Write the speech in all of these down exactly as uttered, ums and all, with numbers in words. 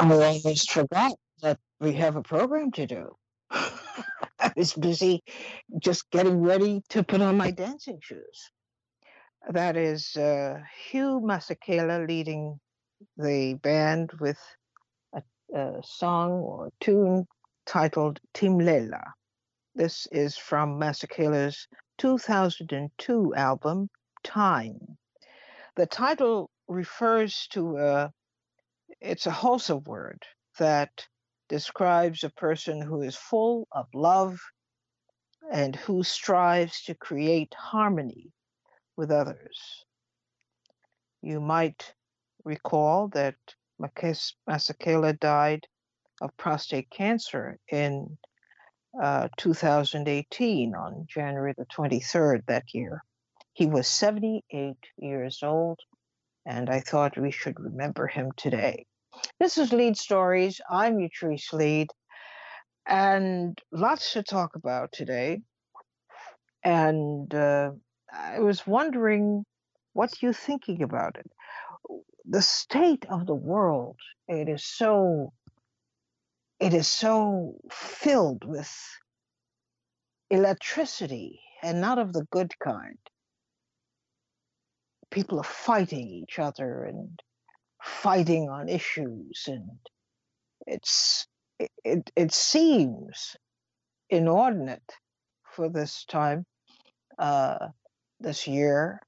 I almost forgot that we have a program to do. I was busy just getting ready to put on my dancing shoes. That is uh, Hugh Masekela leading the band with a, a song or tune titled Timlela. This is from Masekela's two thousand two album, Time. The title refers to a, it's a wholesome word that describes a person who is full of love and who strives to create harmony with others. You might recall that Masekela died of prostate cancer in uh, two thousand eighteen on January the twenty-third that year. He was seventy-eight years old, and I thought we should remember him today. This is Lead Stories. I'm Utrice Lead, and lots to talk about today. And uh, I was wondering what you're thinking about it. The state of the world, it is so it is so filled with electricity, and not of the good kind. People are fighting each other and fighting on issues, and it's it, it, it seems inordinate for this time, uh, this year.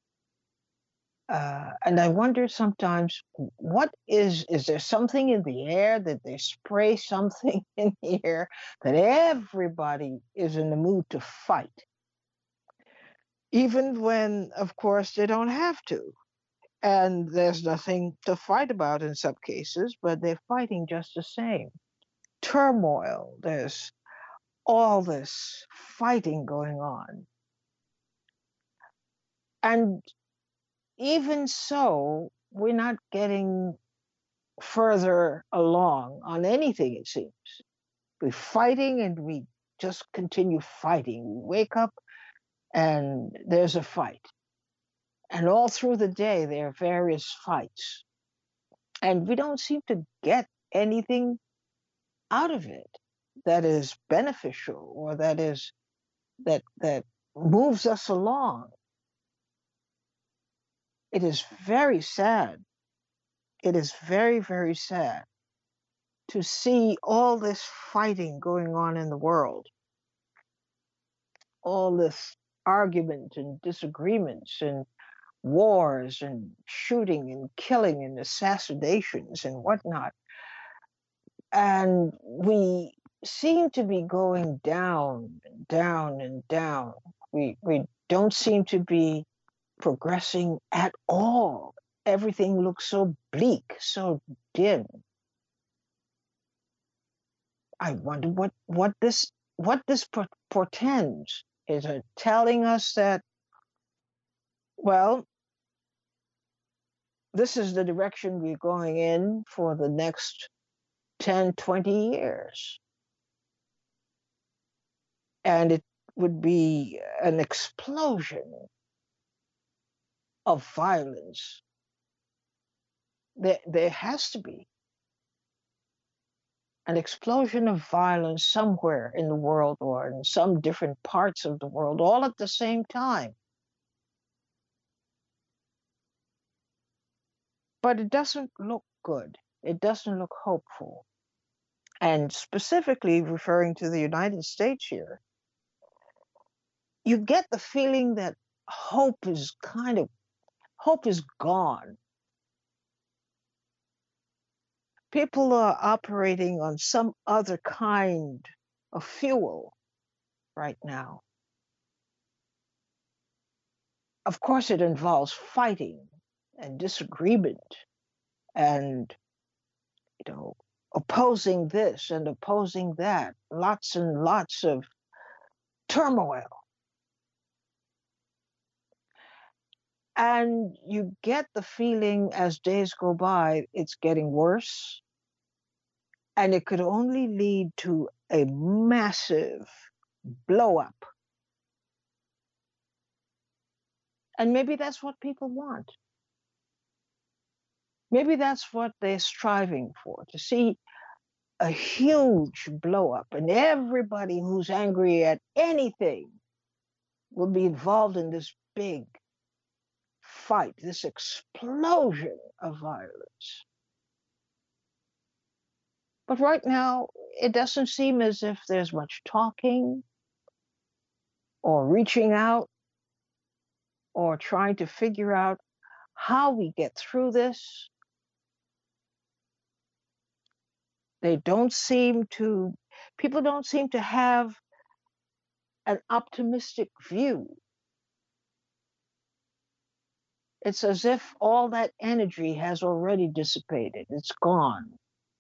Uh, and I wonder sometimes, what is, is there something in the air that they spray something in the air that everybody is in the mood to fight? Even when, of course, they don't have to. And there's nothing to fight about in some cases, but they're fighting just the same. Turmoil, there's all this fighting going on. And even so, we're not getting further along on anything, it seems. We're fighting and we just continue fighting. We wake up and there's a fight. And all through the day, there are various fights. And we don't seem to get anything out of it that is beneficial or that is that that moves us along. It is very sad. It is very, very sad to see all this fighting going on in the world, all this argument and disagreements and wars and shooting and killing and assassinations and whatnot. And we seem to be going down and down and down. We, we don't seem to be progressing at all. Everything looks so bleak, so dim. I wonder what, what this what this portends. Is it telling us that, well, this is the direction we're going in for the next ten, twenty years? And it would be an explosion of violence. There, there has to be an explosion of violence somewhere in the world or in some different parts of the world, all at the same time. But it doesn't look good. It doesn't look hopeful. And specifically referring to the United States here, you get the feeling that hope is kind of, hope is gone. People are operating on some other kind of fuel right now. Of course, it involves fighting and disagreement and, you know, opposing this and opposing that, lots and lots of turmoil. And you get the feeling as days go by, it's getting worse. And it could only lead to a massive blow up. And maybe that's what people want. Maybe that's what they're striving for, to see a huge blow up, and everybody who's angry at anything will be involved in this big fight, this explosion of violence. But right now, it doesn't seem as if there's much talking or reaching out or trying to figure out how we get through this. They don't seem to, people don't seem to have an optimistic view. It's as if all that energy has already dissipated, it's gone.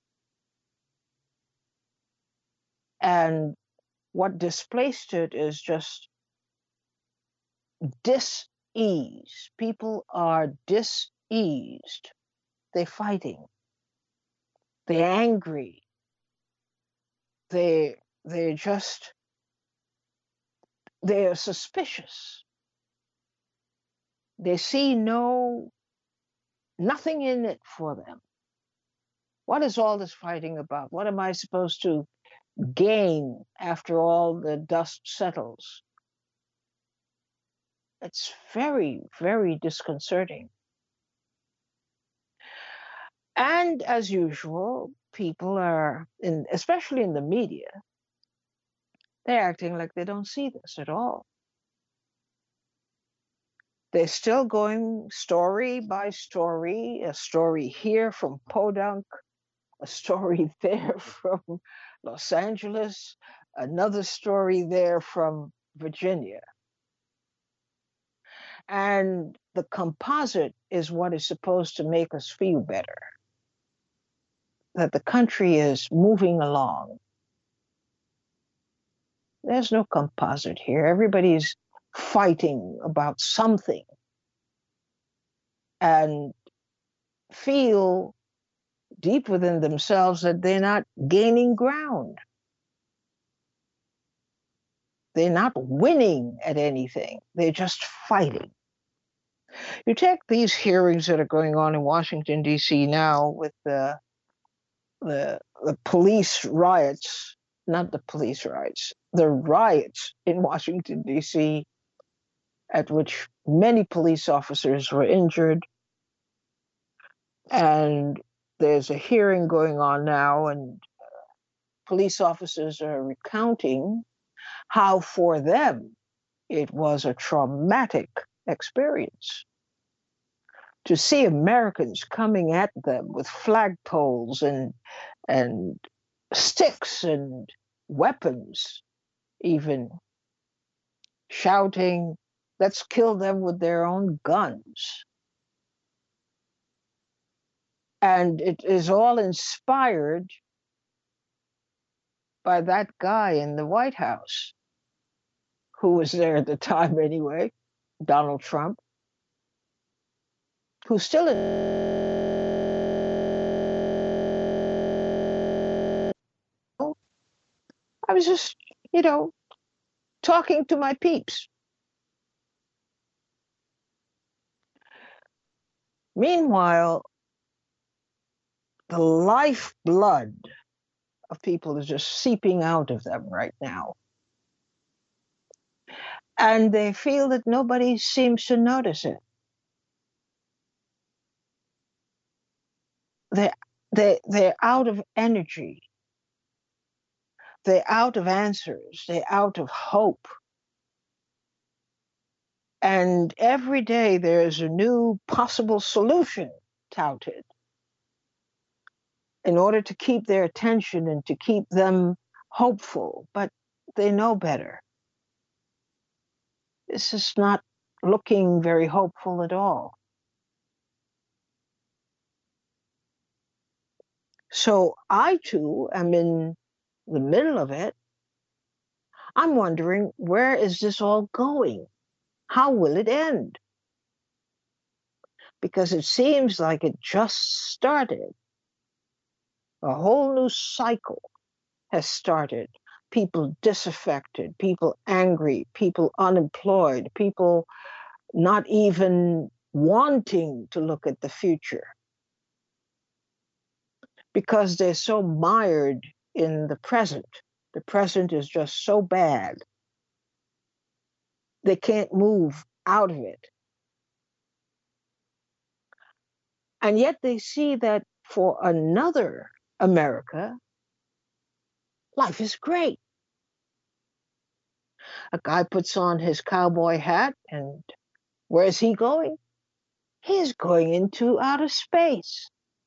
And what displaced it is just dis-ease. People are dis-eased. They're fighting. They're angry. They they're just they're suspicious. They see no nothing in it for them. What is all this fighting about? What am I supposed to gain after all the dust settles? It's very, very disconcerting. And as usual, people are, in, especially in the media, they're acting like they don't see this at all. They're still going story by story, a story here from Podunk, a story there from Los Angeles, another story there from Virginia. And the composite is what is supposed to make us feel better, that the country is moving along. There's no composite here. Everybody's fighting about something and feel deep within themselves that they're not gaining ground. They're not winning at anything. They're just fighting. You take these hearings that are going on in Washington, D C now with the, the, the police riots, not the police riots, the riots in Washington, D C, at which many police officers were injured. And there's a hearing going on now, and police officers are recounting how for them it was a traumatic experience to see Americans coming at them with flagpoles and and sticks and weapons, even shouting, let's kill them with their own guns. And it is all inspired by that guy in the White House, who was there at the time anyway, Donald Trump, who's still in. I was just, you know, talking to my peeps. Meanwhile, the lifeblood of people is just seeping out of them right now. And they feel that nobody seems to notice it. They, they, they're out of energy. They're out of answers. They're out of hope. And every day there's a new possible solution touted in order to keep their attention and to keep them hopeful. But they know better. This is not looking very hopeful at all. So I too am in the middle of it. I'm wondering, where is this all going? How will it end? Because it seems like it just started. A whole new cycle has started. People disaffected, people angry, people unemployed, people not even wanting to look at the future. because they're so mired in the present. The present is just so bad. They can't move out of it. And yet they see that for another America, life is great. A guy puts on his cowboy hat, and where's he going? He's going into outer space.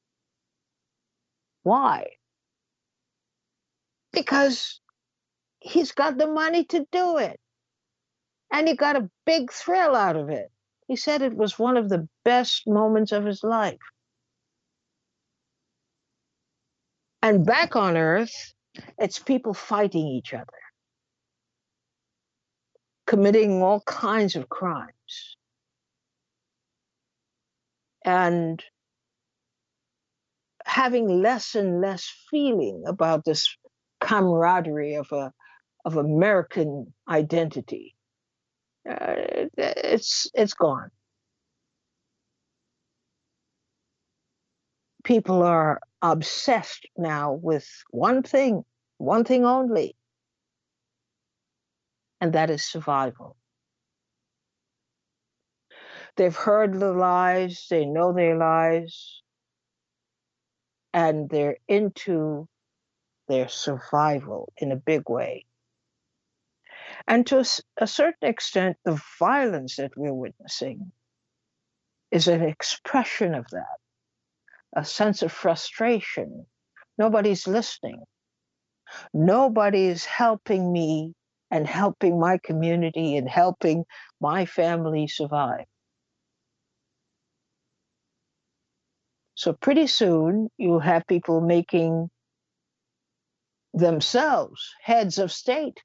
Why? Because he's got the money to do it. And he got a big thrill out of it. He said it was one of the best moments of his life. And back on Earth, it's people fighting each other, committing all kinds of crimes, and having less and less feeling about this camaraderie of a of American identity. Uh, it's it's gone. People are obsessed now with one thing, one thing only, and that is survival. They've heard the lies, they know their lies, and they're into their survival in a big way. And to a certain extent, the violence that we're witnessing is an expression of that, a sense of frustration. Nobody's listening. Nobody is helping me and helping my community and helping my family survive. So pretty soon you'll have people making themselves heads of state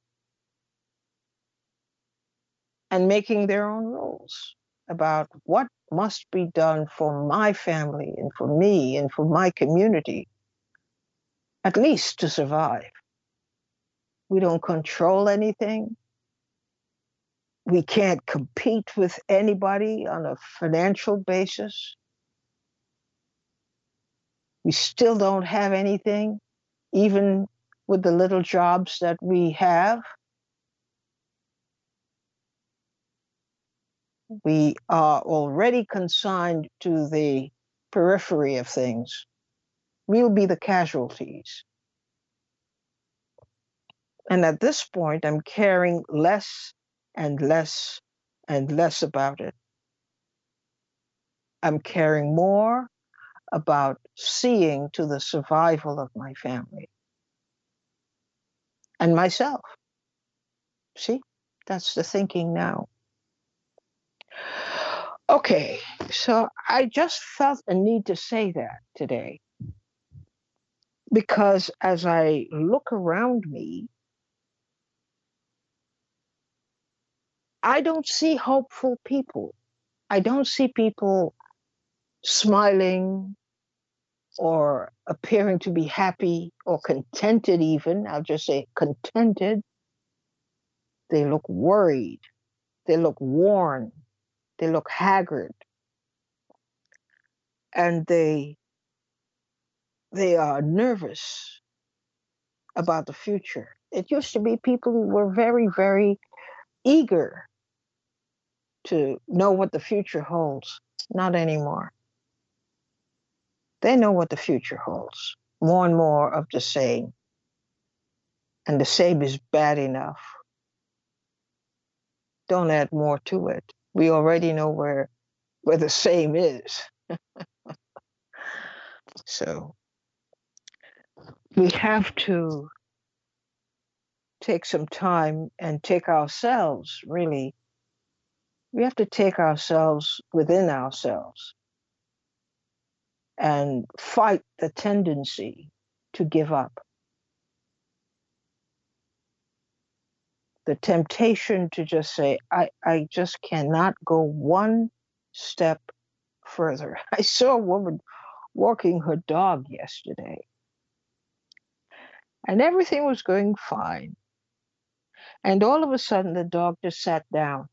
and making their own rules about what must be done for my family and for me and for my community, at least to survive. We don't control anything. We can't compete with anybody on a financial basis. We still don't have anything, even with the little jobs that we have. We are already consigned to the periphery of things. We'll be the casualties. And at this point, I'm caring less and less and less about it. I'm caring more about seeing to the survival of my family and myself. See, that's the thinking now. Okay, so I just felt a need to say that today because as I look around me, I don't see hopeful people. I don't see people smiling or appearing to be happy or contented even. I'll just say contented. They look worried. They look worn. They look haggard. And they they are nervous about the future. It used to be people who were very, very eager to know what the future holds. Not anymore. They know what the future holds. More and more of the same. And the same is bad enough. Don't add more to it. We already know where, where the same is. So we have to take some time and take ourselves, really, we have to take ourselves within ourselves and fight the tendency to give up. The temptation to just say, I, I just cannot go one step further. I saw a woman walking her dog yesterday, and everything was going fine. And all of a sudden, the dog just sat down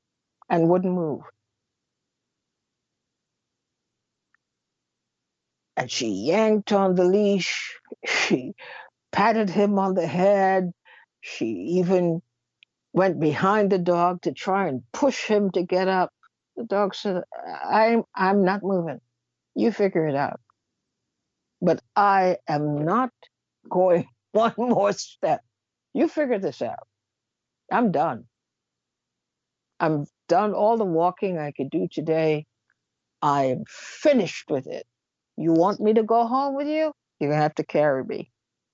and wouldn't move. and she yanked on the leash. She patted him on the head. She even went behind the dog to try and push him to get up. The dog said, I'm, I'm not moving. You figure it out. But I am not going one more step. You figure this out. I'm done. I'm done all the walking I could do today. I am finished with it. You want me to go home with you? You're going to have to carry me.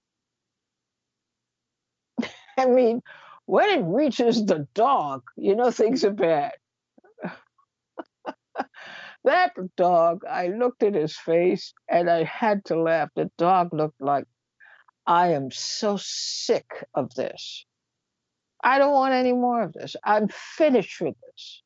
I mean, when it reaches the dog, you know things are bad. That dog, I looked at his face and I had to laugh. The dog looked like, I am so sick of this. I don't want any more of this. I'm finished with this.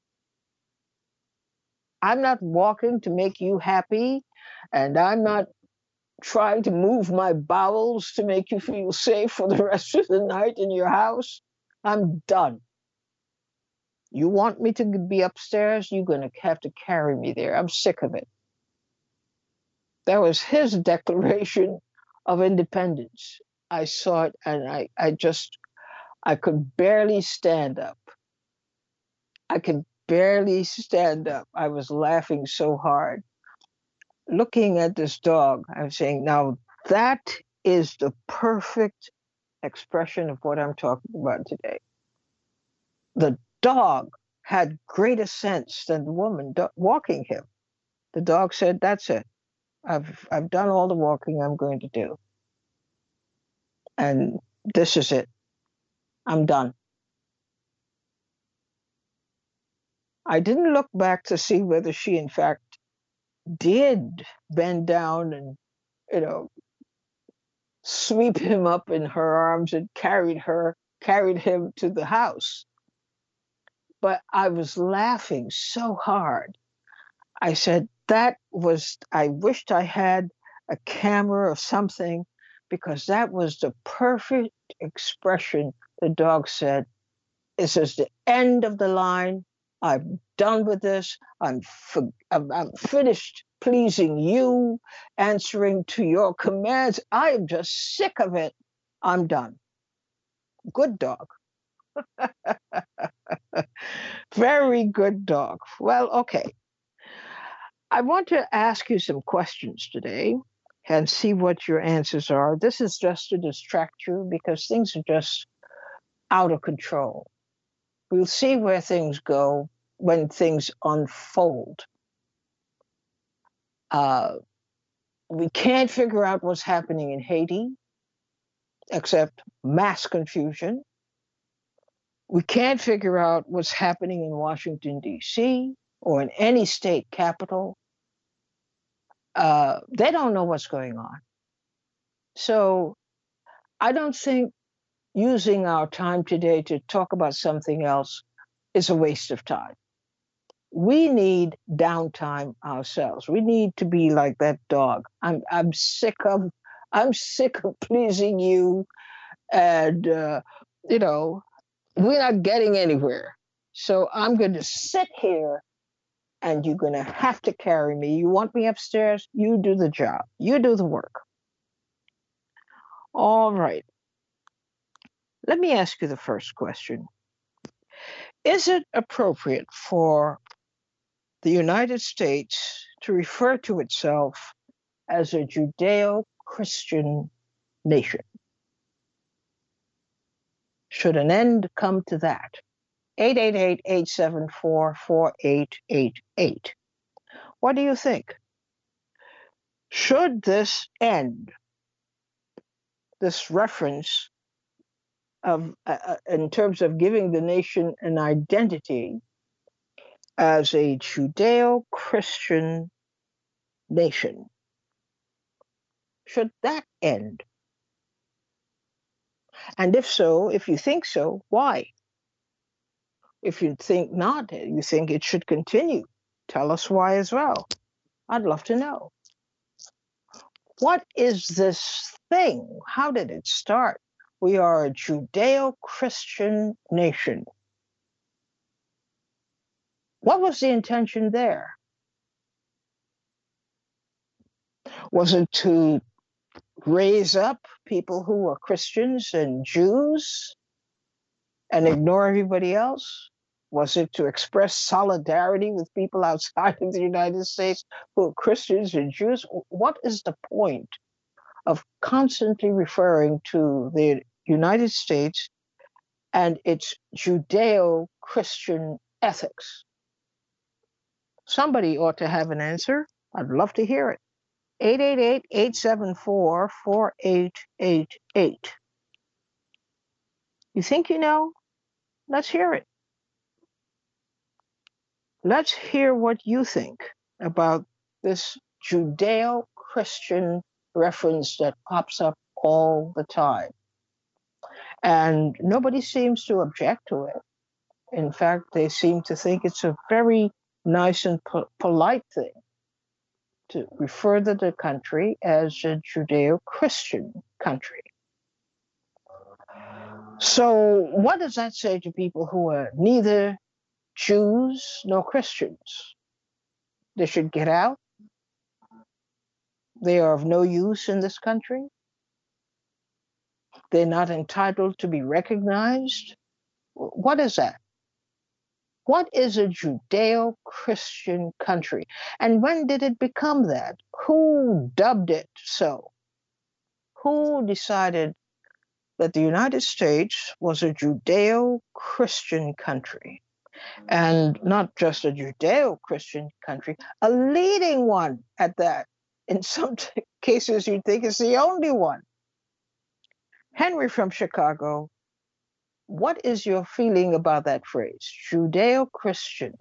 I'm not walking to make you happy, and I'm not trying to move my bowels to make you feel safe for the rest of the night in your house. I'm done. You want me to be upstairs? You're going to have to carry me there. I'm sick of it. That was his declaration of independence. I saw it and I, I just, I could barely stand up. I could barely stand up. I was laughing so hard. Looking at this dog, I'm saying, now that is the perfect expression of what I'm talking about today. The dog had greater sense than the woman do- walking him. The dog said, that's it. I've, I've done all the walking I'm going to do. And this is it. I'm done. I didn't look back to see whether she, in fact, did bend down and, you know, sweep him up in her arms and carried her, carried him to the house. But I was laughing so hard. I said, that was, I wished I had a camera or something, because that was the perfect expression. The dog said, this is the end of the line. I'm done with this. I'm, for, I'm, I'm finished pleasing you, answering to your commands. I am just sick of it. I'm done. Good dog. Very good dog. Well, okay. I want to ask you some questions today and see what your answers are. This is just to distract you because things are just out of control. We'll see where things go when things unfold. Uh, we can't figure out what's happening in Haiti, except mass confusion. We can't figure out what's happening in Washington, D C, or in any state capital. Uh, they don't know what's going on. So I don't think using our time today to talk about something else is a waste of time. We need downtime ourselves. We need to be like that dog. I'm I'm sick of I'm sick of pleasing you, and uh, you know we're not getting anywhere. So I'm going to sit here, and you're going to have to carry me. You want me upstairs? You do the job. You do the work. All right. Let me ask you the first question. Is it appropriate for the United States to refer to itself as a Judeo Christian nation? Should an end come to that? eight eight eight, eight seven four, four eight eight eight. What do you think? Should this end, this reference of, uh, uh, in terms of giving the nation an identity as a Judeo Christian nation, should that end? And if so, if you think so, why? If you think not, you think it should continue, tell us why as well. I'd love to know. What is this thing? How did it start? We are a Judeo Christian nation. What was the intention there? Was it to raise up people who were Christians and Jews and ignore everybody else? Was it to express solidarity with people outside of the United States who are Christians and Jews? What is the point of constantly referring to the United States and its Judeo-Christian ethics? Somebody ought to have an answer. I'd love to hear it. eight eight eight, eight seven four, four eight eight eight. You think you know? Let's hear it. Let's hear what you think about this Judeo-Christian reference that pops up all the time. And nobody seems to object to it. In fact, they seem to think it's a very nice and po- polite thing to refer to the country as a Judeo-Christian country. So what does that say to people who are neither Jews nor Christians? They should get out? They are of no use in this country? They're not entitled to be recognized? What is that? What is a Judeo-Christian country? And when did it become that? Who dubbed it so? Who decided that the United States was a Judeo-Christian country? And not just a Judeo-Christian country, a leading one at that. In some t- cases, you'd think it's the only one. Henry from Chicago, what is your feeling about that phrase, Judeo-Christian?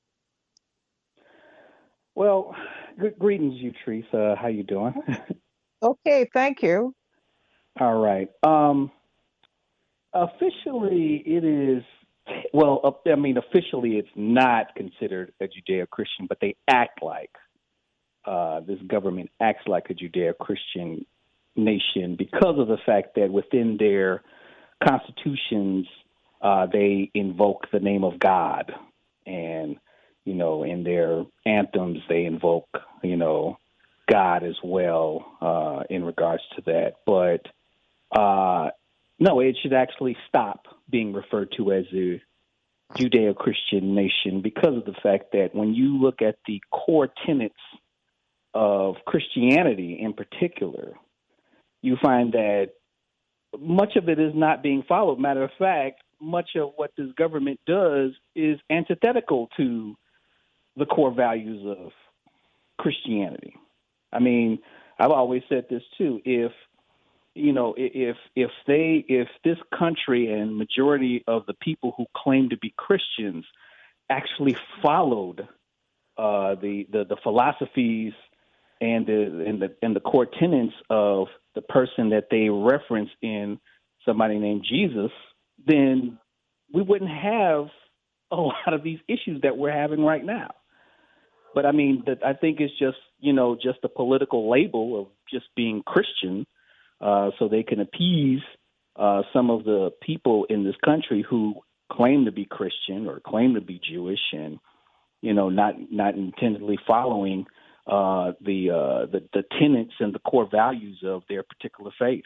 Well, good greetings, you, Teresa. How you doing? Okay, thank you. All right. Um, officially, it is, well, I mean, officially, it's not considered a Judeo-Christian, but they act like, uh, this government acts like a Judeo-Christian nation because of the fact that within their constitutions, uh, they invoke the name of God. And, you know, in their anthems, they invoke, you know, God as well uh, in regards to that. But uh, no, it should actually stop being referred to as a Judeo-Christian nation because of the fact that when you look at the core tenets of Christianity in particular, you find that much of it is not being followed. Matter of fact, much of what this government does is antithetical to the core values of Christianity. I mean, I've always said this too. If you know, if if they if this country and majority of the people who claim to be Christians actually followed uh, the, the the philosophies and the and the and the core tenets of the person that they reference in somebody named Jesus, then we wouldn't have a lot of these issues that we're having right now. But I mean, that I think it's just, you know, just a political label of just being Christian, uh, so they can appease uh, some of the people in this country who claim to be Christian or claim to be Jewish, and you know, not not intendedly following uh, the, uh, the the tenets and the core values of their particular faith.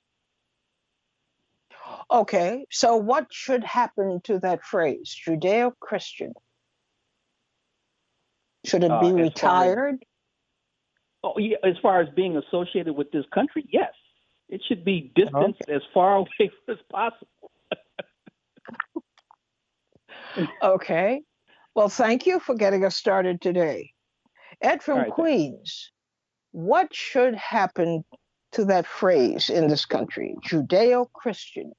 Okay, so what should happen to that phrase, Judeo-Christian? Should it be Uh, as far as, retired? oh, yeah, as far as being associated with this country, yes. It should be distanced Okay. as far away as possible. Okay. Well, thank you for getting us started today. Ed from All right, thanks. Queens, what should happen to that phrase in this country, Judeo-Christian?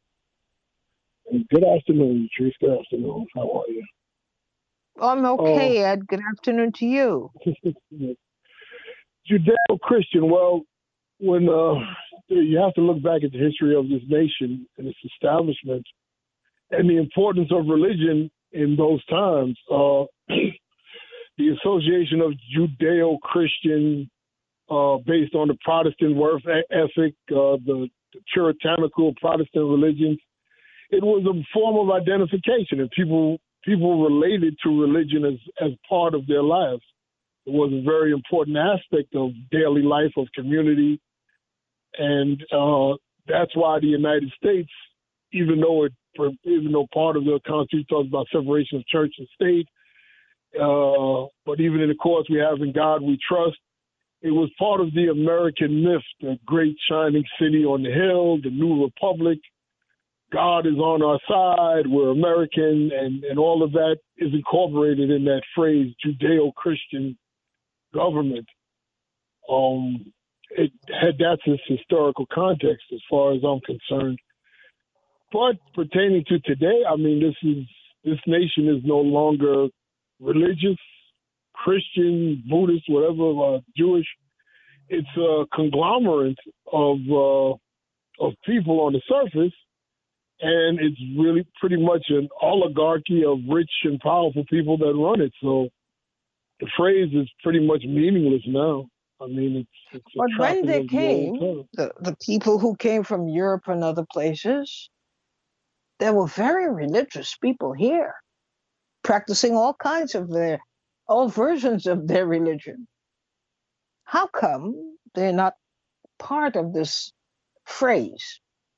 Good afternoon, Chief. Good afternoon. How are you? I'm okay, Ed. Good afternoon to you. Judeo-Christian. Well, when uh, you have to look back at the history of this nation and its establishment and the importance of religion in those times, uh, the association of Judeo-Christian uh, based on the Protestant work ethic, uh, the, the puritanical Protestant religions, it was a form of identification, and people people related to religion as, as part of their lives. It was a very important aspect of daily life, of community. And uh, that's why the United States, even though it, even though part of the Constitution talks about separation of church and state, uh, but even in the course we have In God We Trust, it was part of the American myth, the great shining city on the hill, the new republic. God is on our side, we're American, and, and all of that is incorporated in that phrase, Judeo-Christian government. Um, it had that's its historical context as far as I'm concerned. But pertaining to today, I mean, this is this nation is no longer religious, Christian, Buddhist, whatever, uh, Jewish. It's a conglomerate of uh, of people on the surface. And it's really pretty much an oligarchy of rich and powerful people that run it. So the phrase is pretty much meaningless now. I mean, it's, it's a But when trapping they of the came, old time. the, the people who came from Europe and other places, there were very religious people here, practicing all kinds of their, all versions of their religion. How come they're not part of this phrase?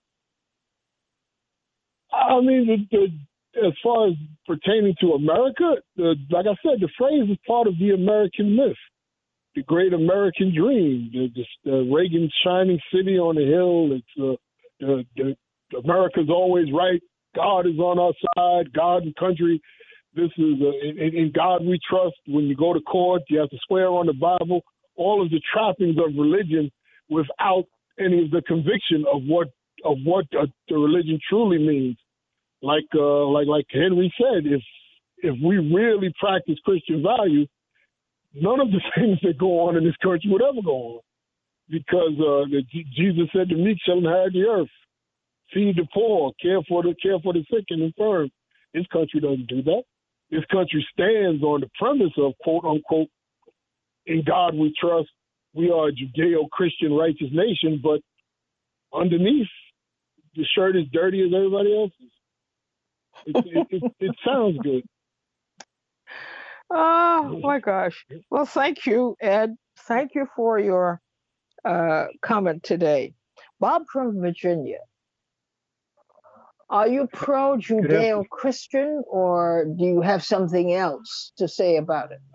I mean, the, the, as far as pertaining to America, the, like I said, the phrase is part of the American myth, the great American dream, the, the, the Reagan shining city on the hill. It's uh, the, the America's always right. God is on our side. God and country. This is uh, in, in God we trust. When you go to court, you have to swear on the Bible. All of the trappings of religion, without any of the conviction of what of what uh, the religion truly means. Like uh, like like Henry said, if if we really practice Christian values, none of the things that go on in this country would ever go on, because uh, the, Jesus said, "The meek shall inherit the earth, feed the poor, care for the care for the sick and infirm." This country doesn't do that. This country stands on the premise of quote unquote, "In God we trust." We are a Judeo-Christian righteous nation, but underneath, the shirt is dirty as everybody else's. It, it, it, it sounds good. Oh my gosh. Well, thank you, Ed. Thank you for your uh, comment today. Bob from Virginia. Are you pro-Judeo-Christian, or do you have something else to say about it?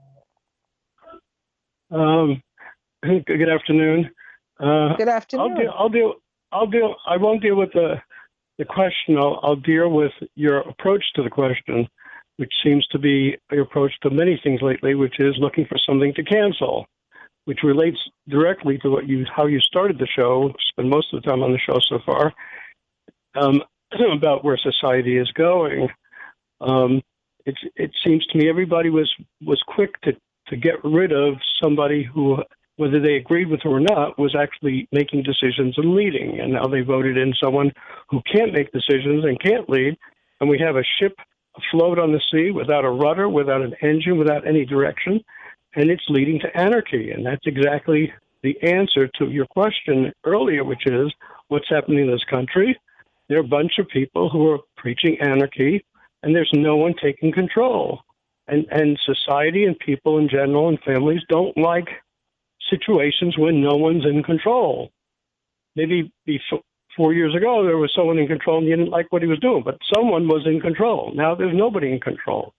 Um, good afternoon. Uh, Good afternoon. I'll deal. I'll deal. I'll deal. I won't deal with the the question. I'll, I'll deal with your approach to the question, which seems to be your approach to many things lately, which is looking for something to cancel, which relates directly to what you how you started the show. Spend most of the time on the show so far, um, about where society is going. Um, it it seems to me everybody was was quick to to get rid of somebody who, whether they agreed with her or not, was actually making decisions and leading. And now they voted in someone who can't make decisions and can't lead. And we have a ship afloat on the sea without a rudder, without an engine, without any direction. And it's leading to anarchy. And that's exactly the answer to your question earlier, which is what's happening in this country. There are a bunch of people who are preaching anarchy, and there's no one taking control. And, and society and people in general and families don't like situations when no one's in control. Maybe before, four years ago, there was someone in control and you didn't like what he was doing, but someone was in control. Now there's nobody in control.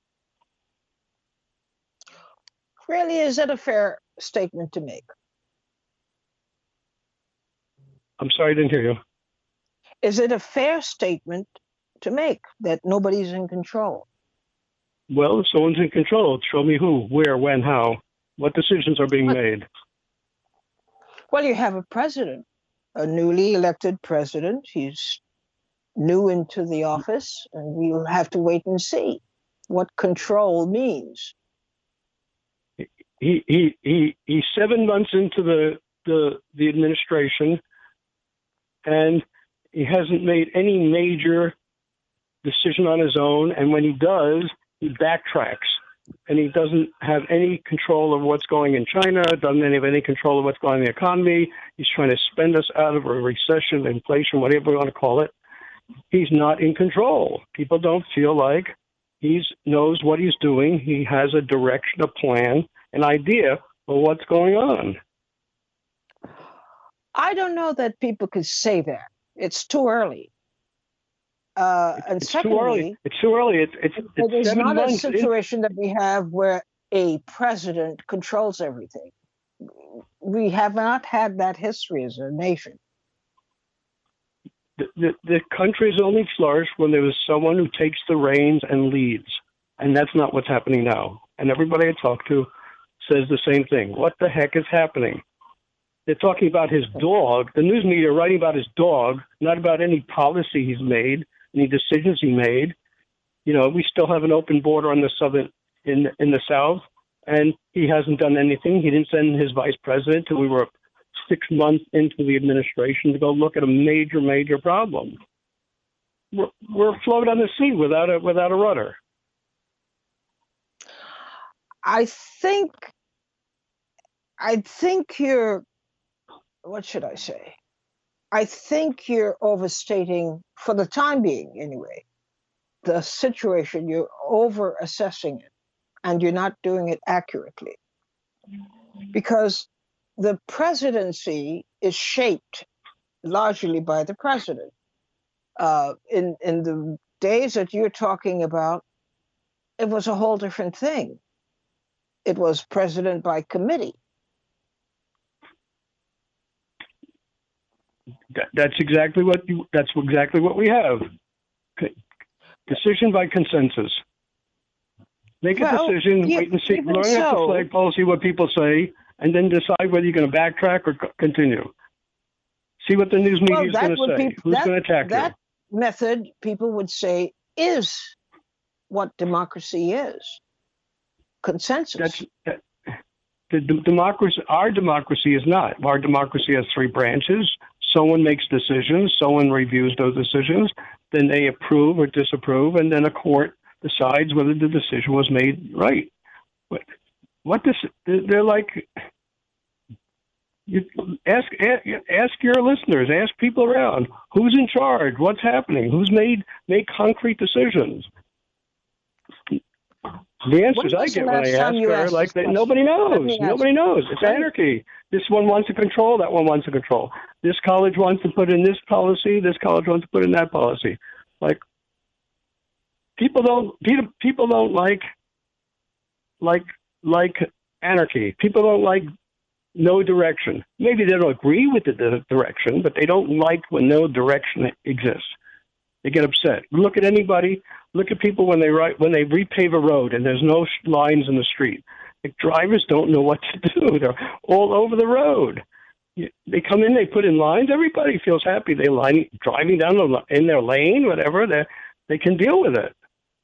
Really, is that a fair statement to make? I'm sorry, I didn't hear you. Is it a fair statement to make that nobody's in control? Well, if someone's in control, show me who, where, when, how. What decisions are being made? Well, you have a president, a newly elected president. He's new into the office, and we'll have to wait and see what control means. He he he he's seven months into the the, the administration, and he hasn't made any major decision on his own. And when he does, he backtracks, and he doesn't have any control of what's going in China, doesn't have any control of what's going on in the economy. He's trying to spend us out of a recession, inflation, whatever you want to call it. He's not in control. People don't feel like he knows what he's doing. He has a direction, a plan, an idea of what's going on. I don't know that people could say that. It's too early. Uh, and it's secondly, too early. It's too early. It's it's, it's it is seven not a months in- situation that we have where a president controls everything. We have not had that history as a nation. The, the, the country's only flourished when there was someone who takes the reins and leads. And that's not what's happening now. And everybody I talk to says the same thing. What the heck is happening? They're talking about his dog. The news media are writing about his dog, not about any policy he's made, any decisions he made. You know, we still have an open border on the southern, in in the south, and he hasn't done anything. He didn't send his vice president till we were six months into the administration to go look at a major, major problem. We're, we're afloat on the sea without a without a rudder. I think, I think you're, what should I say? I think you're overstating, for the time being anyway, the situation. You're over assessing it, and you're not doing it accurately. Because the presidency is shaped largely by the president. Uh, in, in the days that you're talking about, it was a whole different thing. It was president by committee. That, that's exactly what you, that's exactly what we have. Decision by consensus. Make a Well, decision, yeah, wait and see, even learn after so- flag policy what people say, and then decide whether you're going to backtrack or co- continue. See what the news media Well, is that going to would say. be- Who's that- going to attack That you? method, people would say, is what democracy is. Consensus. That's that, the, the democracy. Our democracy is not. Our democracy has three branches. Someone makes decisions. Someone reviews those decisions. Then they approve or disapprove, and then a court decides whether the decision was made right. What? What this? They're like. You ask ask your listeners. Ask people around. Who's in charge? What's happening? Who's made make concrete decisions? The answers When I was the get when I last ask time you are asked like this that. question? Nobody Let knows. me ask Nobody you. knows. It's Let me- anarchy. This one wants to control. That one wants to control. This college wants to put in this policy. This college wants to put in that policy. Like people don't people people don't like like like anarchy. People don't like no direction. Maybe they don't agree with the, the direction, but they don't like when no direction exists. They get upset. Look at anybody. Look at people when they write, when they repave a road and there's no sh- lines in the street. The drivers don't know what to do. They're all over the road. You- They come in, they put in lines. Everybody feels happy. They line driving down the, li- in their lane, whatever. They they can deal with it.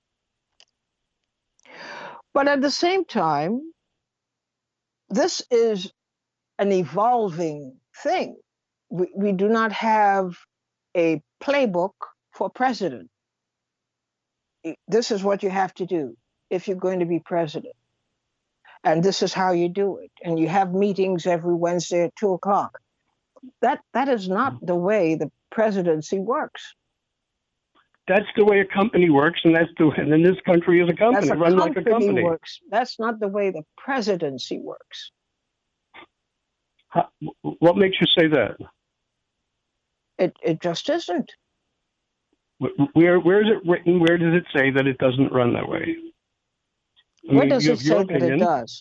But at the same time, this is an evolving thing. We, we do not have a playbook for president. This is what you have to do if you're going to be president. And this is how you do it. And you have meetings every Wednesday at two o'clock. That that is not the way the presidency works. That's the way a company works, and that's the and then this country is a company, That's a run like a company company. works. That's not the way the presidency works. How, what makes you say that? It it just isn't. Where where is it written? Where does it say that it doesn't run that way? I Where mean, does you it have your say that it opinion. does?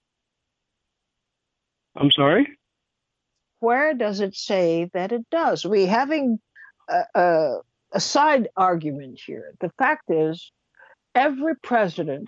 I'm sorry? Where does it say that it does? We're having a, a, a side argument here. The fact is, every president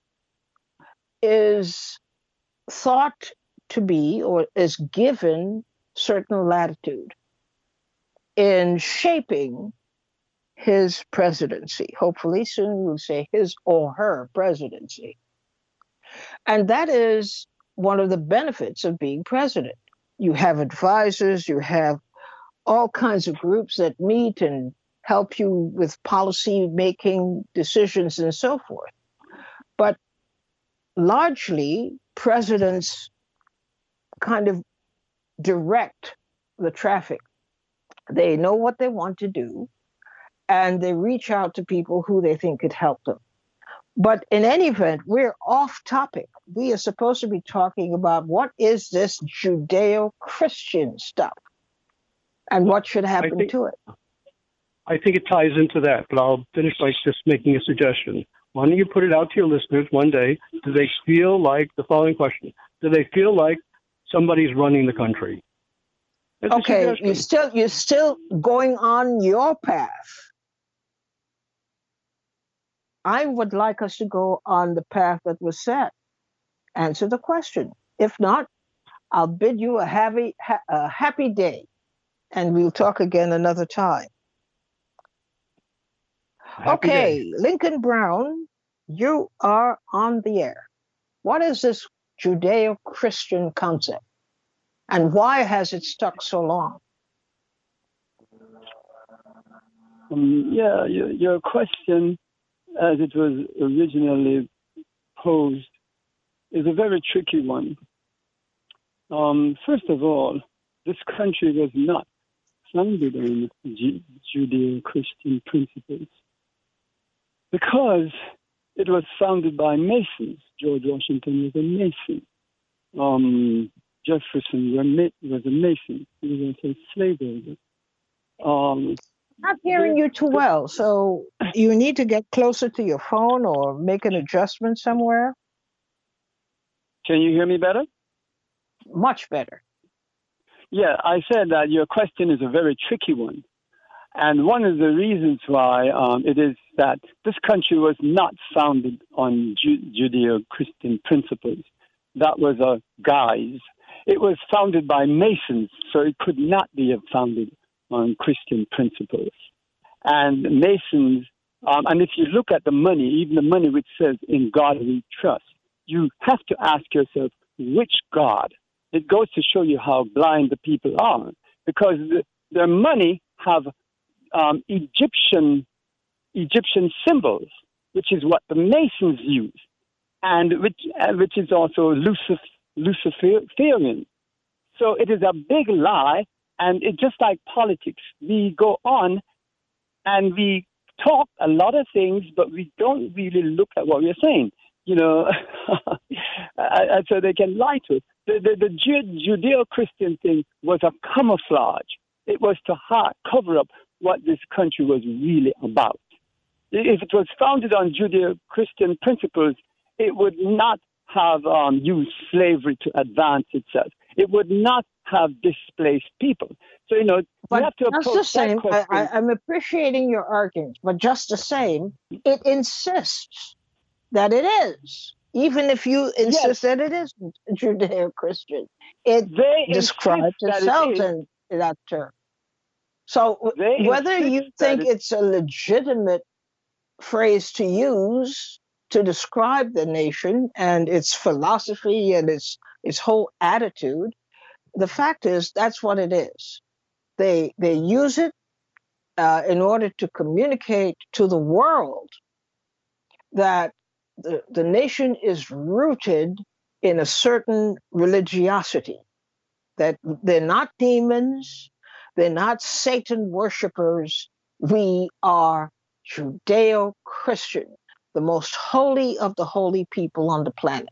is thought to be or is given certain latitude in shaping his presidency. Hopefully soon we'll say his or her presidency. And that is one of the benefits of being president. You have advisors, you have all kinds of groups that meet and help you with policy making decisions and so forth. But largely, presidents kind of direct the traffic. They know what they want to do, and they reach out to people who they think could help them. But in any event, we're off topic. We are supposed to be talking about what is this Judeo-Christian stuff and what should happen think, to it. I think it ties into that, but I'll finish by just making a suggestion. Why don't you put it out to your listeners one day? Do they feel like, the following question, do they feel like somebody's running the country? That's okay, you're still, you're still going on your path. I would like us to go on the path that was set. Answer the question. If not, I'll bid you a happy, ha- a happy day, and we'll talk again another time. Happy okay, day. Lincoln Brown, you are on the air. What is this Judeo-Christian concept, and why has it stuck so long? Um, yeah, your, your question, as it was originally posed, is a very tricky one. Um, first of all, this country was not founded on Ju- Judeo-Christian principles because it was founded by Masons. George Washington was a Mason. Um, Jefferson was a Mason. He was also a slaveholder. Um, Not hearing you too well, so you need to get closer to your phone or make an adjustment somewhere. Can you hear me better? Much better. Yeah, I said that your question is a very tricky one. And one of the reasons why um, it is that this country was not founded on Ju- Judeo-Christian principles. That was a guise. It was founded by Masons, so it could not be founded on Christian principles. And Masons, um, and if you look at the money, even the money which says, "In God we trust," you have to ask yourself, which God? It goes to show you how blind the people are, because the, their money have um, Egyptian Egyptian symbols, which is what the Masons use, and which uh, which is also Lucif- Luciferian. So it is a big lie, and it's just like politics. We go on and we talk a lot of things, but we don't really look at what we're saying, you know, and so they can lie to us. The, the, the Judeo-Christian thing was a camouflage. It was to ha- cover up what this country was really about. If it was founded on Judeo-Christian principles, it would not have um, used slavery to advance itself. It would not have displaced people. So, you know, but you have to just approach the same, that question. I, I, I'm appreciating your argument, but just the same, it insists that it is. Even if you insist yes. that it isn't Judeo-Christian, it they describes itself it in, in that term. So they whether you think it, it's a legitimate phrase to use to describe the nation and its philosophy and its its whole attitude, the fact is that's what it is. They they use it uh, in order to communicate to the world that the, the nation is rooted in a certain religiosity, that they're not demons, they're not Satan worshipers. We are Judeo-Christian, the most holy of the holy people on the planet.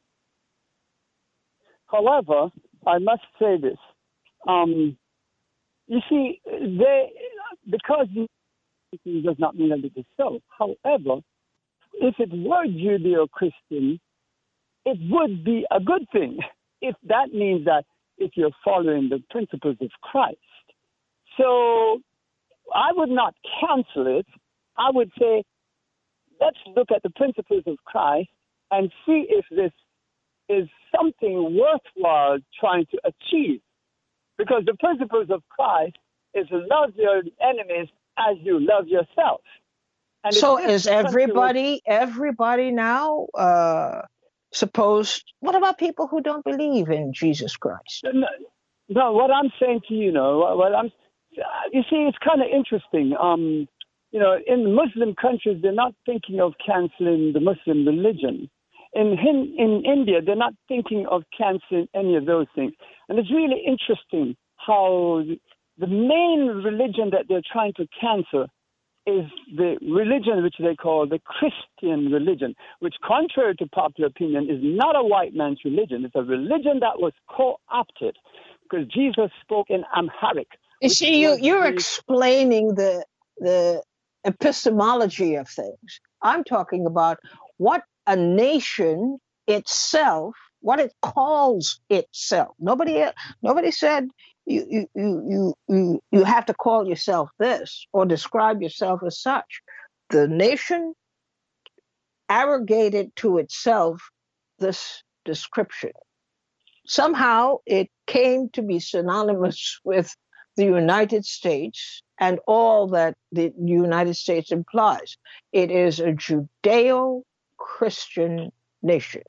However, I must say this. Um, you see, they, because it does not mean that it is so. However, if it were Judeo-Christian, it would be a good thing. If that means that if you're following the principles of Christ. So I would not cancel it. I would say, let's look at the principles of Christ and see if this is something worthwhile trying to achieve. Because the principles of Christ is love your enemies as you love yourself. And so is everybody, was, everybody now uh, supposed, what about people who don't believe in Jesus Christ? No, no what I'm saying to you, know, what I'm, you see, it's kind of interesting. Um, you know, in Muslim countries, they're not thinking of canceling the Muslim religion. In, in India, they're not thinking of canceling any of those things. And it's really interesting how the main religion that they're trying to cancel is the religion which they call the Christian religion, which, contrary to popular opinion, is not a white man's religion. It's a religion that was co-opted because Jesus spoke in Amharic. You see, you, you're the, explaining the the epistemology of things. I'm talking about what a nation itself, what it calls itself. Nobody, nobody said you you you you you have to call yourself this or describe yourself as such. The nation arrogated to itself this description. Somehow it came to be synonymous with the United States and all that the United States implies. It is a Judeo-Christian nation.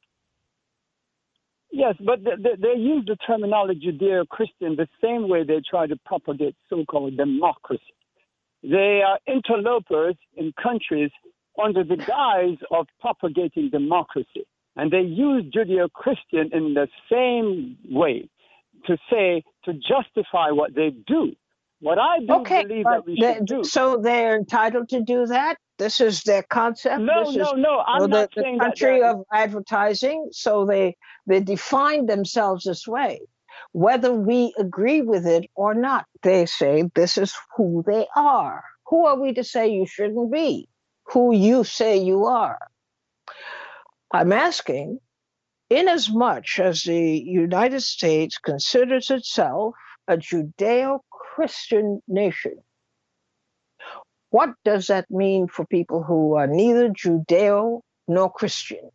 Yes, but they, they, they use the terminology Judeo-Christian the same way they try to propagate so-called democracy. They are interlopers in countries under the guise of propagating democracy. And they use Judeo-Christian in the same way to say, to justify what they do. What I do okay, believe that we should do. So they're entitled to do that? This is their concept? No, this no, is, no. I'm well, not the, saying the country that. of advertising, so they, they define themselves this way. Whether we agree with it or not, they say this is who they are. Who are we to say you shouldn't be? Who you say you are? I'm asking, inasmuch as the United States considers itself a Judeo-Christian nation, what does that mean for people who are neither Judeo nor Christian?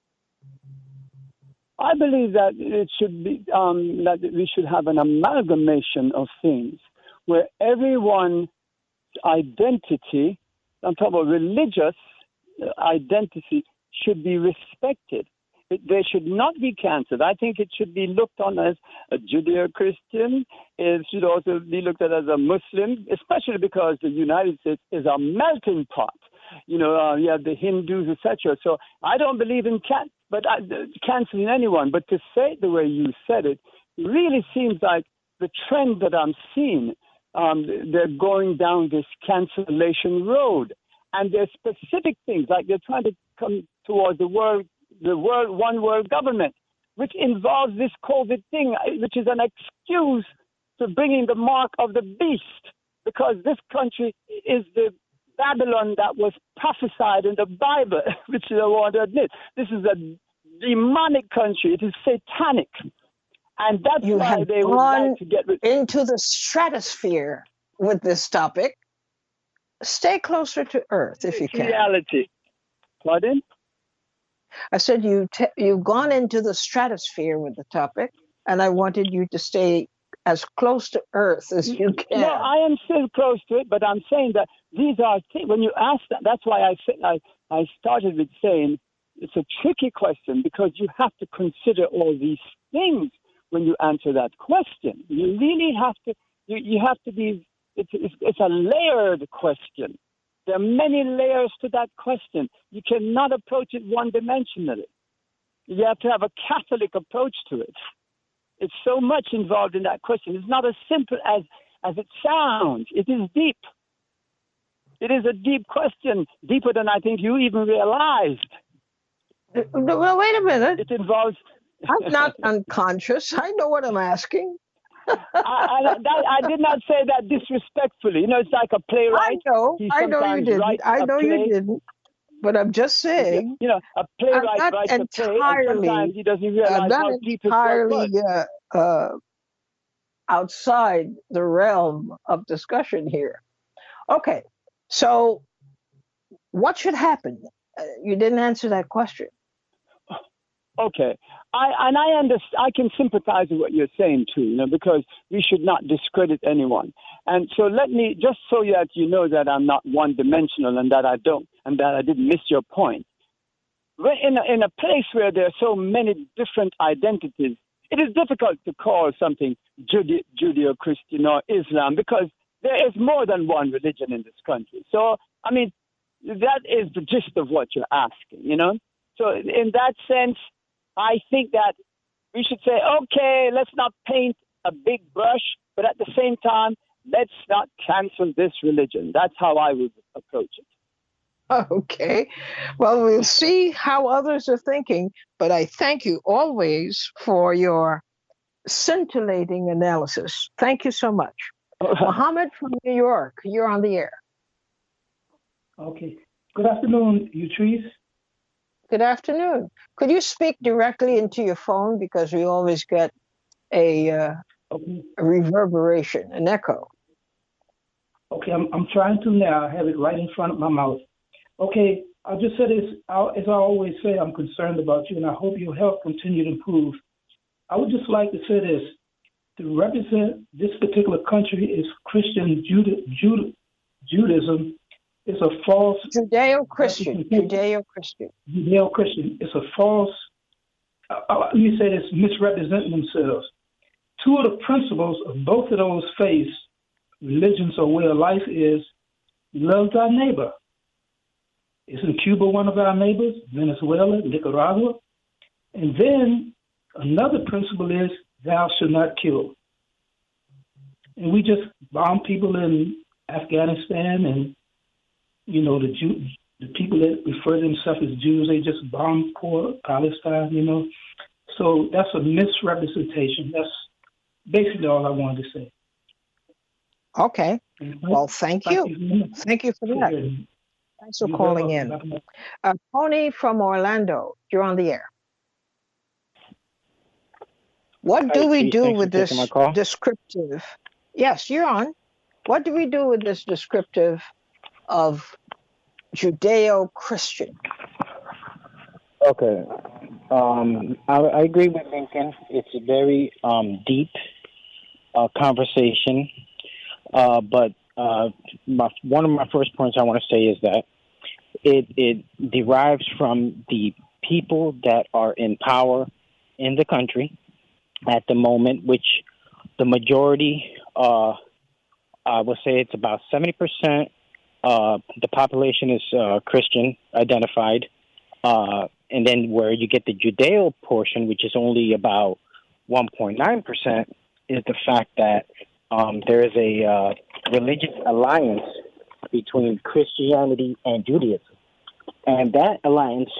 I believe that it should be um, that we should have an amalgamation of things where everyone's identity, I'm talking about religious identity, should be respected. It, they should not be cancelled. I think it should be looked on as a Judeo-Christian. It should also be looked at as a Muslim, especially because the United States is a melting pot. You know, uh, you have the Hindus, et cetera. So I don't believe in can- but I, uh, canceling anyone. But to say it the way you said it really seems like the trend that I'm seeing. Um, they're going down this cancellation road. And there's specific things, like they're trying to come towards the world, the world, one world government, which involves this COVID thing, which is an excuse to bringing the mark of the beast, because this country is the Babylon that was prophesied in the Bible, which I want to admit. This is a demonic country. It is satanic. And that's you why they would like to get rid- into the stratosphere with this topic. Stay closer to Earth if you can. Reality. Pardon? I said you te- you've gone into the stratosphere with the topic, and I wanted you to stay as close to Earth as you can. No, I am still close to it, but I'm saying that these are things. When you ask that, that's why I said I, I started with saying it's a tricky question because you have to consider all these things when you answer that question. You really have to. You, you have to be. It's, it's, it's a layered question. There are many layers to that question. You cannot approach it one-dimensionally. You have to have a Catholic approach to it. It's so much involved in that question. It's not as simple as, as it sounds. It is deep. It is a deep question, deeper than I think you even realized. Well, wait a minute. It involves... I'm not unconscious. I know what I'm asking. I, I, that, I did not say that disrespectfully. You know, it's like a playwright. I know. He I know you didn't. I know play. you didn't. But I'm just saying. You know, a playwright I'm not writes a play, and sometimes he doesn't realize I'm not how deep his entirely work was. uh, uh, outside the realm of discussion here. Okay, so what should happen? Uh, you didn't answer that question. Okay, I and I understand. I can sympathize with what you're saying too, you know, because we should not discredit anyone. And so let me just so that you know that I'm not one-dimensional and that I don't and that I didn't miss your point. In a, in a place where there are so many different identities, it is difficult to call something Jude- Judeo-Christian or Islam because there is more than one religion in this country. So I mean, that is the gist of what you're asking, you know. So in that sense, I think that we should say, okay, let's not paint a big brush, but at the same time, let's not cancel this religion. That's how I would approach it. Okay. Well, we'll see how others are thinking, but I thank you always for your scintillating analysis. Thank you so much. Mohammed from New York, you're on the air. Okay. Good afternoon, Utrice. Good afternoon. Could you speak directly into your phone because we always get a, uh, Okay. a reverberation, an echo? Okay, I'm, I'm trying to now. I have it right in front of my mouth. Okay, I'll just say this. I'll, as I always say, I'm concerned about you, and I hope your health continue to improve. I would just like to say this. To represent this particular country is Christian Juda, Juda, Judaism. It's a false... Judeo-Christian. Judeo-Christian. Judeo-Christian. It's a false... Uh, let me say this, misrepresenting themselves. Two of the principles of both of those faiths, religions or way of life, is love thy neighbor. Isn't Cuba one of our neighbors? Venezuela, Nicaragua? And then another principle is thou shalt not kill. And we just bomb people in Afghanistan, and, you know, the Jew, the people that refer to themselves as Jews, they just bomb poor Palestine, you know. So that's a misrepresentation. That's basically all I wanted to say. Okay. Well, thank you. Thank you for that. Thanks for calling in. Uh, Tony from Orlando, you're on the air. What do we do with this descriptive? Yes, you're on. What do we do with this descriptive of Judeo-Christian? Okay. Um, I, I agree with Lincoln. It's a very um, deep uh, conversation. Uh, but uh, my, one of my first points I want to say is that it, it derives from the people that are in power in the country at the moment, which the majority, uh, I would say it's about seventy percent. Uh, the population is uh, Christian identified. Uh, and then where you get the Judeo portion, which is only about one point nine percent, is the fact that um, there is a uh, religious alliance between Christianity and Judaism. And that alliance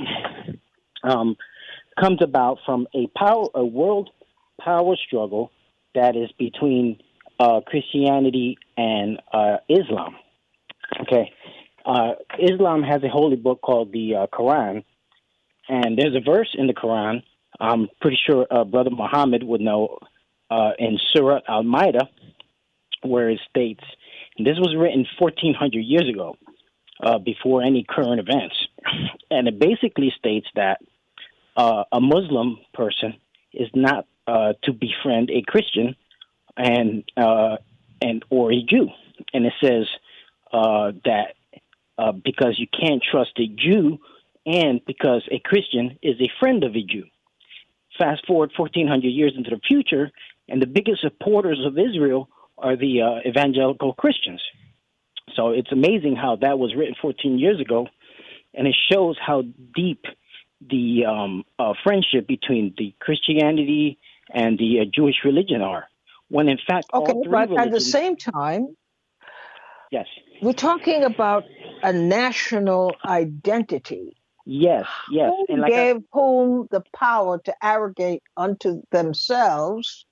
um, comes about from a power, a world power struggle that is between uh, Christianity and uh, Islam. Okay, uh, Islam has a holy book called the uh, Quran, and there's a verse in the Quran. I'm pretty sure uh, Brother Muhammad would know uh, in Surah Al-Ma'idah, where it states, and this was written fourteen hundred years ago, uh, before any current events, and it basically states that uh, a Muslim person is not uh, to befriend a Christian and uh, and or a Jew, and it says uh, that uh, because you can't trust a Jew, and because a Christian is a friend of a Jew. Fast forward fourteen hundred years into the future, and the biggest supporters of Israel are the uh, evangelical Christians. So it's amazing how that was written fourteen years ago, and it shows how deep the um, uh, friendship between the Christianity and the uh, Jewish religion are. When in fact, okay, all three but religions, at the same time, yes, we're talking about a national identity. yes, yes, Who and like gave I, whom the power to arrogate unto themselves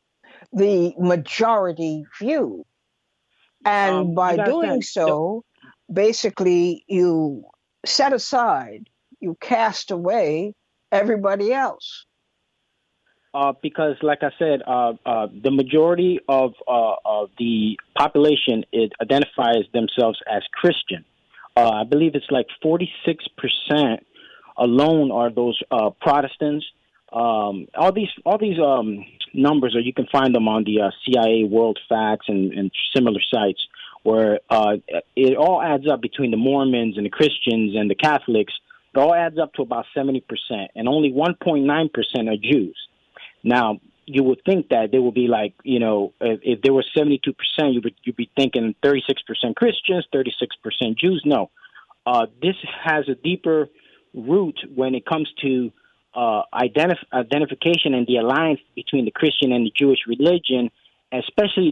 the majority view? And Um, by you gotta doing understand, so, basically you set aside, you cast away everybody else. Uh, because, like I said, uh, uh, the majority of, uh, of the population it identifies themselves as Christian. Uh, I believe it's like forty-six percent alone are those uh, Protestants. Um, all these all these um, numbers, or you can find them on the uh, C I A World Facts and, and similar sites, where uh, it all adds up between the Mormons and the Christians and the Catholics. It all adds up to about seventy percent, and only one point nine percent are Jews. Now, you would think that there would be like, you know, if, if there were seventy-two percent, you would you'd be thinking thirty-six percent Christians, thirty-six percent Jews. No, uh, this has a deeper root when it comes to uh, identif- identification and the alliance between the Christian and the Jewish religion, especially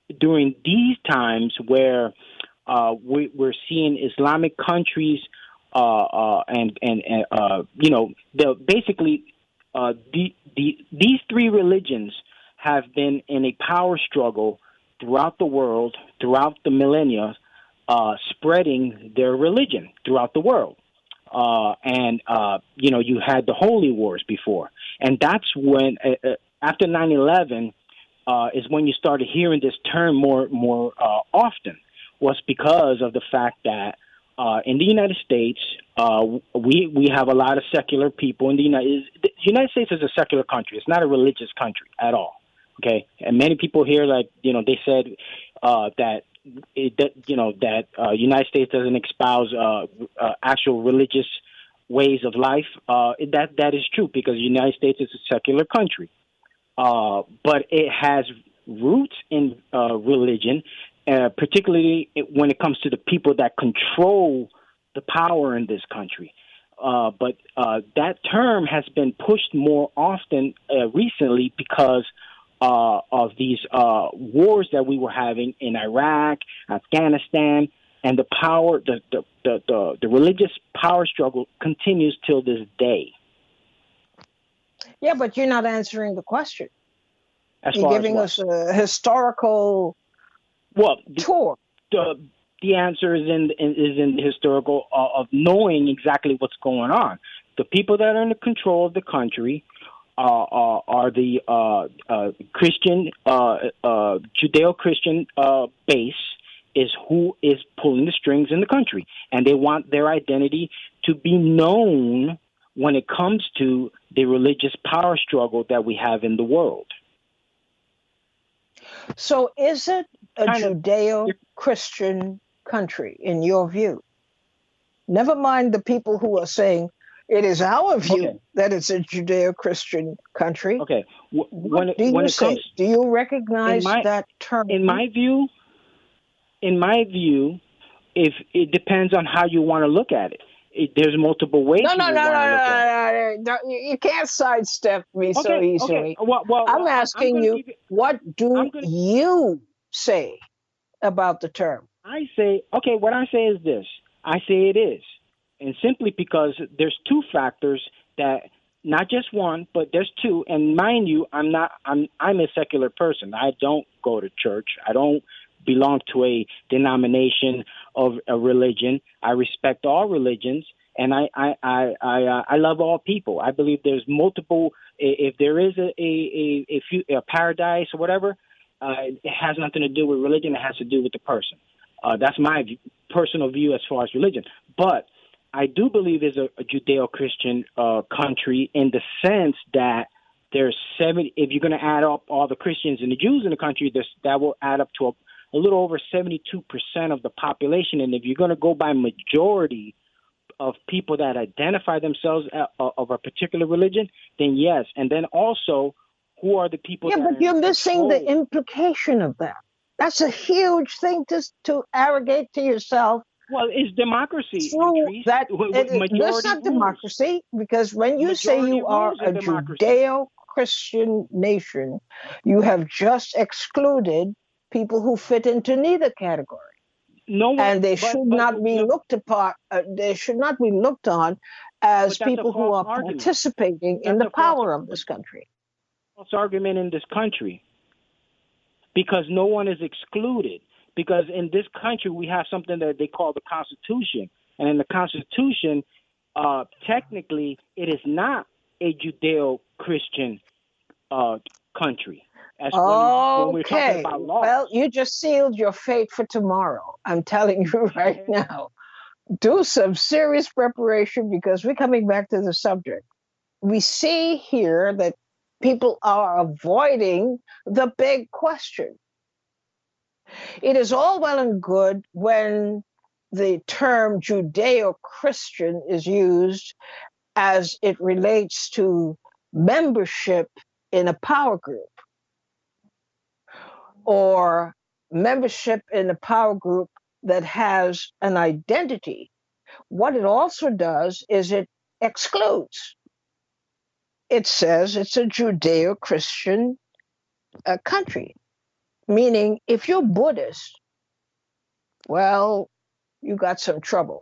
during these times where uh, we, we're seeing Islamic countries uh, uh, and and, and uh, you know the basically uh, the, the these three religions have been in a power struggle throughout the world, throughout the millennia, uh, spreading their religion throughout the world. Uh, and, uh, you know, you had the holy wars before. And that's when, uh, after nine eleven, uh, is when you started hearing this term more more uh, often, was because of the fact that uh, in the United States, uh, we we have a lot of secular people. In the United, the United States is a secular country. It's not a religious country at all. Okay, and many people here, like you know, they said uh, that it, that you know that uh, United States doesn't espouse uh, uh, actual religious ways of life. Uh, that that is true because the United States is a secular country, uh, but it has roots in uh, religion, uh, particularly when it comes to the people that control the power in this country. Uh, but uh, that term has been pushed more often uh, recently because Uh, of these uh, wars that we were having in Iraq, Afghanistan, and the power, the the, the, the, the religious power struggle continues till this day. Yeah, but you're not answering the question. As you're far giving as us a historical well the, tour. The, the answer is in, in is in the historical uh, of knowing exactly what's going on. The people that are in the control of the country Uh, uh, are the uh, uh, Christian, uh, uh, Judeo-Christian uh, base is who is pulling the strings in the country. And they want their identity to be known when it comes to the religious power struggle that we have in the world. So is it a kind Judeo-Christian country, in your view? Never mind the people who are saying, it is our view okay. that it's a Judeo-Christian country. Okay. W- what when, do you when it say? comes, do you recognize my, that term? In my view, in my view, if it depends on how you want to look at it. it there's multiple ways. No, no, you no, want no, to look no, at it. no, no. You can't sidestep me okay, so easily. Okay. Well, well, I'm well, asking I'm you, you, what do gonna, you say about the term? I say, okay, what I say is this. I say it is. And simply because there's two factors that, not just one, but there's two. And mind you, I'm not, I'm, I'm a secular person. I don't go to church. I don't belong to a denomination of a religion. I respect all religions. And I, I, I, I, uh, I love all people. I believe there's multiple, if there is a, a, a, a, few, a paradise or whatever, uh, it has nothing to do with religion. It has to do with the person. Uh, that's my view, personal view as far as religion. But I do believe it's a, a Judeo-Christian uh, country in the sense that there's seventy. If you're going to add up all the Christians and the Jews in the country, that will add up to a, a little over seventy-two percent of the population. And if you're going to go by majority of people that identify themselves uh, of a particular religion, then yes. And then also, who are the people? Yeah, that but you're missing control? the implication of that. That's a huge thing to to arrogate to yourself. Well, it's democracy. Through that, it, that's not rules. democracy, because when you Majority say you are a Judeo-Christian nation, you have just excluded people who fit into neither category. No one, and they but, should but, not be no, looked upon. Uh, they should not be looked on as people who are argument. participating that's in the power false, of this country. False argument in this country, because no one is excluded. Because in this country we have something that they call the Constitution, and in the Constitution, uh, technically, it is not a Judeo-Christian uh, country. As okay. When, when we're talking about law. Well, you just sealed your fate for tomorrow. I'm telling you right now. Do some serious preparation, because we're coming back to the subject. We see here that people are avoiding the big question. It is all well and good when the term Judeo-Christian is used as it relates to membership in a power group, or membership in a power group that has an identity. What it also does is it excludes. It says it's a Judeo-Christian uh, country. Meaning, if you're Buddhist, well, you got some trouble.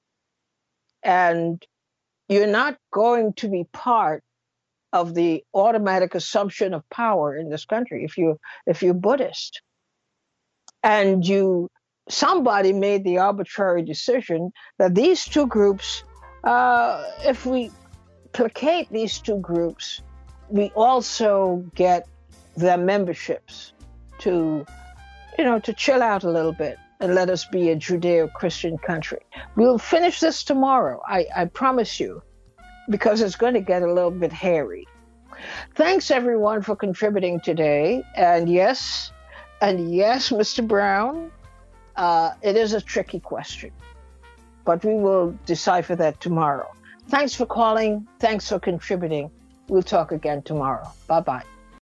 And you're not going to be part of the automatic assumption of power in this country if you if you're Buddhist. And you somebody made the arbitrary decision that these two groups, uh, if we placate these two groups, we also get their memberships to, you know, to chill out a little bit and let us be a Judeo-Christian country. We'll finish this tomorrow, I, I promise you, because it's going to get a little bit hairy. Thanks, everyone, for contributing today. And yes, and yes, Mister Brown, uh, it is a tricky question, but we will decipher that tomorrow. Thanks for calling. Thanks for contributing. We'll talk again tomorrow. Bye-bye.